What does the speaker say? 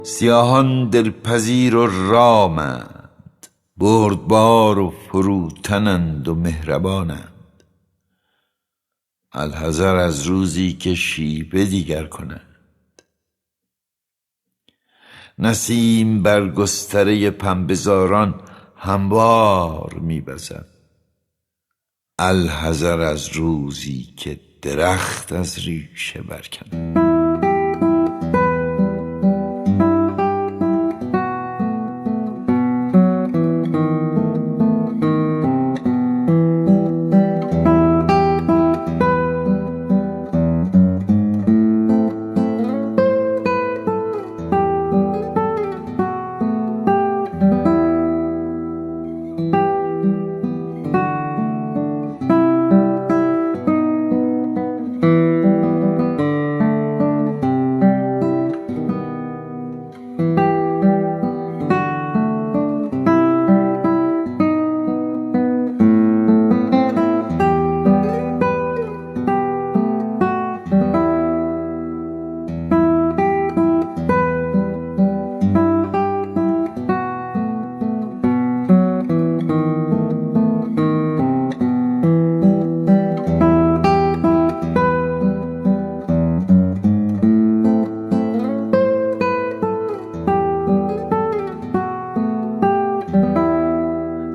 سیاهان دلپذیر و رامند، بردبار و فروتنند و مهربانند. الحذر از روزی که شیوه دیگر کنند. نسیم بر گستره پنبه‌زاران هموار می‌وزد. الحذر از روزی که درخت از ریشه برکنند.